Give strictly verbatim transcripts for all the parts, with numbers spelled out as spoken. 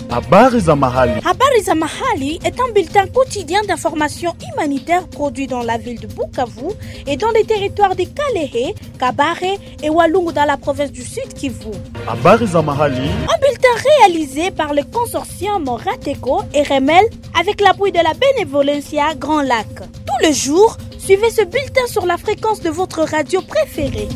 Habari za mahali. Habari za mahali est un bulletin quotidien d'information humanitaire produit dans la ville de Bukavu et dans les territoires de Kalehe, Kabare et Walungu dans la province du Sud Kivu. Habari za mahali. Un bulletin réalisé par le consortium Rateco et Remel avec l'appui de la Benevolencia Grand Lac. Tous les jours, suivez ce bulletin sur la fréquence de votre radio préférée.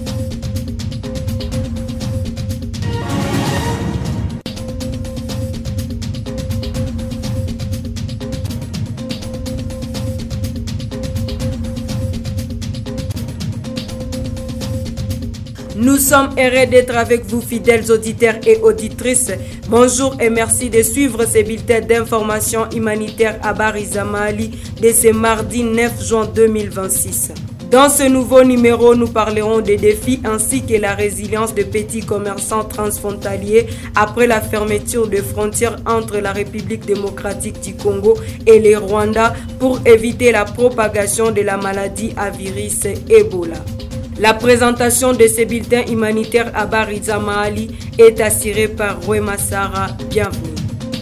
Nous sommes heureux d'être avec vous, fidèles auditeurs et auditrices. Bonjour et merci de suivre ces bulletins d'information humanitaire à Barizamali de ce mardi neuf juin deux mille vingt-six. Dans ce nouveau numéro, nous parlerons des défis ainsi que la résilience des petits commerçants transfrontaliers après la fermeture des frontières entre la République démocratique du Congo et le Rwanda pour éviter la propagation de la maladie à virus Ebola. La présentation de ces bulletins humanitaires à Barizamali est assurée par Wema Sarah. Bienvenue.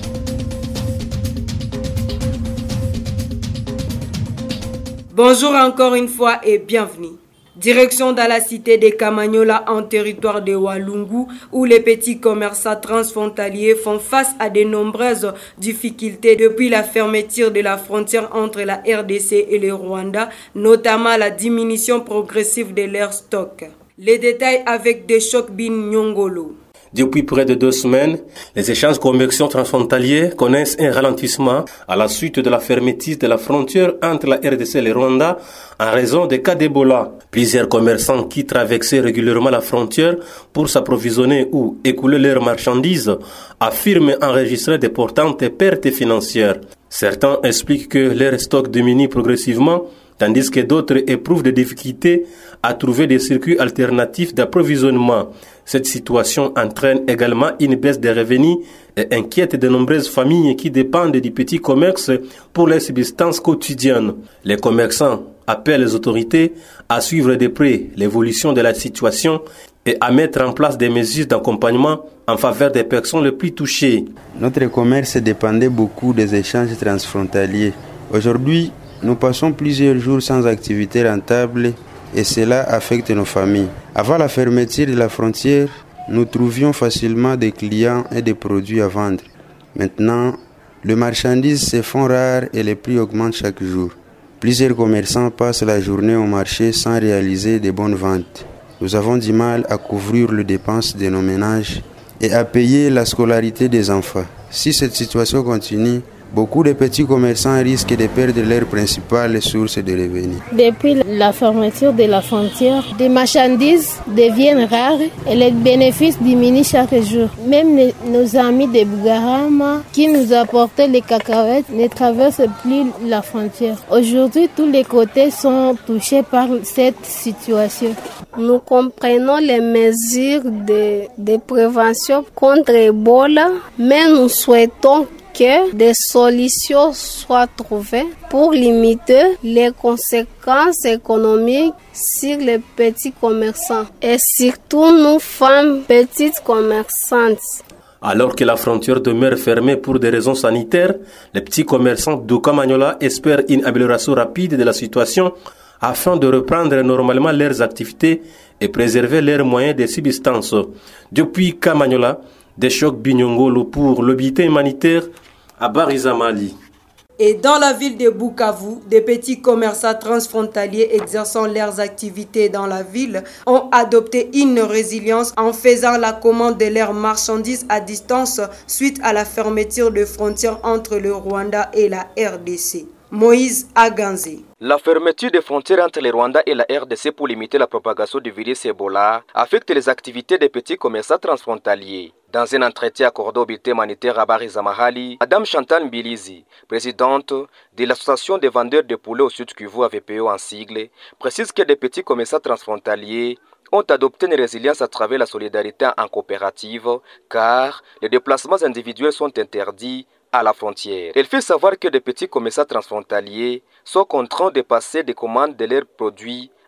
Bonjour encore une fois et bienvenue. Direction dans la cité de Kamanyola en territoire de Walungu où les petits commerçants transfrontaliers font face à de nombreuses difficultés depuis la fermeture de la frontière entre la R D C et le Rwanda, notamment la diminution progressive de leur stock. Les détails avec Deshock Bin Nyongolo. Depuis près de deux semaines, les échanges commerciaux transfrontaliers connaissent un ralentissement à la suite de la fermeture de la frontière entre la R D C et le Rwanda en raison des cas d'Ebola. Plusieurs commerçants qui traversaient régulièrement la frontière pour s'approvisionner ou écouler leurs marchandises affirment enregistrer d'importantes pertes financières. Certains expliquent que leur stock diminue progressivement, tandis que d'autres éprouvent des difficultés à trouver des circuits alternatifs d'approvisionnement. Cette situation entraîne également une baisse des revenus et inquiète de nombreuses familles qui dépendent du petit commerce pour leur subsistance quotidienne. Les commerçants appellent les autorités à suivre de près l'évolution de la situation et à mettre en place des mesures d'accompagnement en faveur des personnes les plus touchées. Notre commerce dépendait beaucoup des échanges transfrontaliers. Aujourd'hui, nous passons plusieurs jours sans activité rentable et cela affecte nos familles. Avant la fermeture de la frontière, nous trouvions facilement des clients et des produits à vendre. Maintenant, les marchandises se font rares et les prix augmentent chaque jour. Plusieurs commerçants passent la journée au marché sans réaliser de bonnes ventes. Nous avons du mal à couvrir les dépenses de nos ménages et à payer la scolarité des enfants. Si cette situation continue, beaucoup de petits commerçants risquent de perdre leur principale source de revenus. Depuis la fermeture de la frontière, les marchandises deviennent rares et les bénéfices diminuent chaque jour. Même les, nos amis de Bugarama qui nous apportaient les cacahuètes ne traversent plus la frontière. Aujourd'hui, tous les côtés sont touchés par cette situation. Nous comprenons les mesures de, de prévention contre Ebola, mais nous souhaitons que des solutions soient trouvées pour limiter les conséquences économiques sur les petits commerçants et surtout nous femmes petites commerçantes. Alors que la frontière demeure fermée pour des raisons sanitaires, les petits commerçants de Kamanyola espèrent une amélioration rapide de la situation afin de reprendre normalement leurs activités et préserver leurs moyens de subsistance. Depuis Kamanyola, Deshock Bin Nyongolo pour le bulletin humanitaire à Barizamali. Et dans la ville de Bukavu, des petits commerçants transfrontaliers exerçant leurs activités dans la ville ont adopté une résilience en faisant la commande de leurs marchandises à distance suite à la fermeture des frontières entre le Rwanda et la R D C. Moïse Aganzi. La fermeture des frontières entre le Rwanda et la R D C pour limiter la propagation du virus Ebola affecte les activités des petits commerçants transfrontaliers. Dans un entretien accordé au bulletin humanitaire à Barizamali, Madame Chantal Mbilizi, présidente de l'association des vendeurs de poulets au Sud Kivu A V P O en sigle, précise que les petits commerçants transfrontaliers ont adopté une résilience à travers la solidarité en coopérative car les déplacements individuels sont interdits à la frontière. Elle fait savoir que des petits commerçants transfrontaliers sont contraints de passer des commandes de leurs produits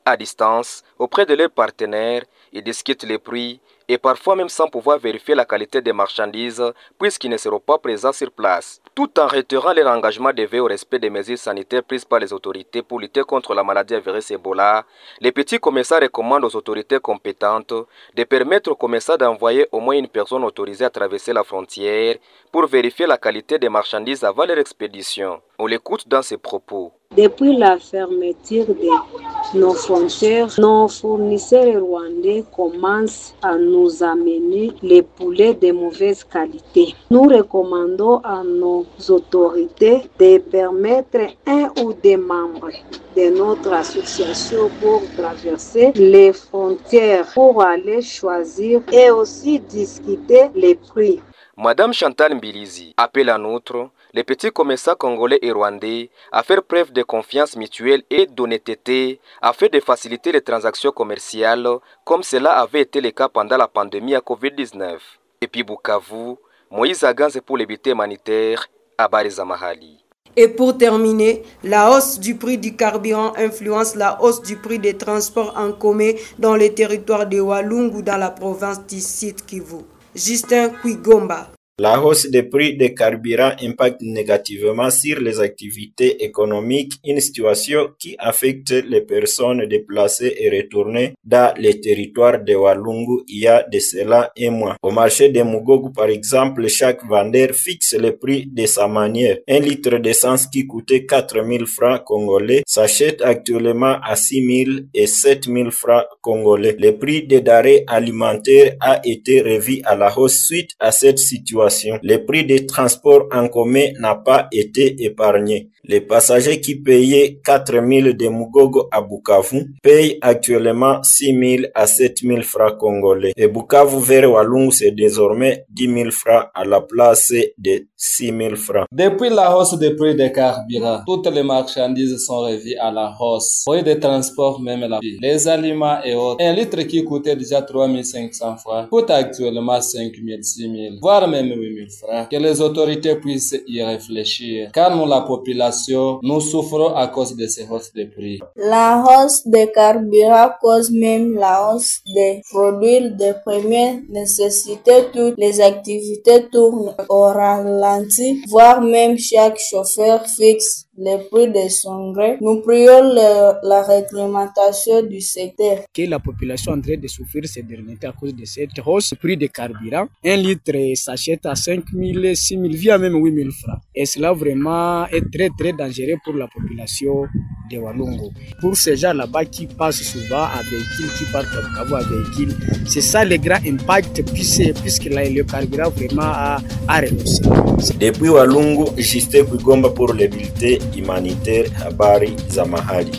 à distance auprès de leurs partenaires et discutent les prix et parfois même sans pouvoir vérifier la qualité des marchandises puisqu'ils ne seront pas présents sur place. Tout en réitérant leur engagement de veiller au respect des mesures sanitaires prises par les autorités pour lutter contre la maladie à virus Ebola, les petits commerçants recommandent aux autorités compétentes de permettre aux commerçants d'envoyer au moins une personne autorisée à traverser la frontière pour vérifier la qualité des marchandises avant leur expédition. On l'écoute dans ses propos. Depuis la fermeture de nos frontières, nos fournisseurs rwandais commencent à nous amener les poulets de mauvaise qualité. Nous recommandons à nos autorités de permettre un ou des membres de notre association pour traverser les frontières pour aller choisir et aussi discuter les prix. Madame Chantal Mbilizi appelle en outre les petits commerçants congolais et rwandais à faire preuve de confiance mutuelle et d'honnêteté afin de faciliter les transactions commerciales comme cela avait été le cas pendant la pandémie à covid dix-neuf. Et puis Bukavu, Moïse Aganze pour les bulletins humanitaires à Barizamahali. Et pour terminer, la hausse du prix du carburant influence la hausse du prix des transports en commun dans les territoires de Walungu dans la province du Sud Kivu. Justin Kwigomba. La hausse des prix des carburants impacte négativement sur les activités économiques, une situation qui affecte les personnes déplacées et retournées dans les territoires de Walungu il y a de cela un mois. Au marché de Mugogo, par exemple, chaque vendeur fixe le prix de sa manière. Un litre d'essence qui coûtait quatre mille francs congolais s'achète actuellement à six mille et sept mille francs congolais. Le prix des denrées alimentaires a été revu à la hausse suite à cette situation. Le prix des transports en commun n'a pas été épargné. Les passagers qui payaient quatre mille de Mugogo à Bukavu payent actuellement six mille à sept mille francs congolais. Et Bukavu vers Walungu, c'est désormais dix mille francs à la place de six mille francs. Depuis la hausse des prix des carburants, toutes les marchandises sont revues à la hausse. Prix de transport, même la vie. Les aliments et autres. Un litre qui coûtait déjà trois mille cinq cents francs coûte actuellement cinq mille, six mille, voire même huit mille francs. Que les autorités puissent y réfléchir. Car nous, la population, nous souffrons à cause de ces hausses de prix. La hausse des carburants cause même la hausse des produits de première nécessité. Toutes les activités tournent au ralenti, voire même chaque chauffeur fixe le prix de son gré. Nous prions le, la réglementation du secteur. Que la population est en train de souffrir ces derniers temps à cause de cette hausse. Le prix des carburants, un litre s'achète à cinq mille, six mille, via même huit mille francs. Et cela vraiment est très très dangereux pour la population de Walungu. Pour ces gens là-bas qui passent souvent à véhicule, qui partent au Bukavu à véhicule, c'est ça le grand impact puisque, puisque là, le carburant vraiment a, a renoncé. Depuis Walungu, Justin Kwigomba pour les bulletins humanitaires à Barizamahali.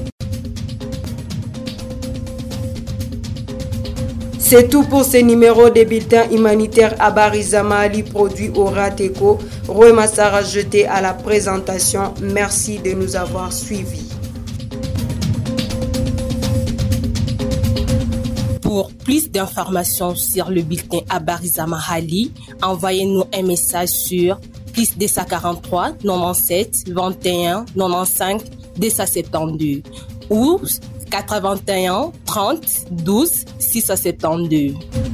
C'est tout pour ce numéro des bulletins humanitaires à Barizamahali produit au Rateco. Roy Massara jeté à la présentation. Merci de nous avoir suivis. Pour plus d'informations sur le bulletin à Barizamahali, envoyez-nous un message sur plus deux cent quarante-trois, quatre-vingt-dix-sept, vingt et un, quatre-vingt-quinze, deux cent soixante-douze ou quatre-vingt-un, trente, douze, six cent soixante-douze.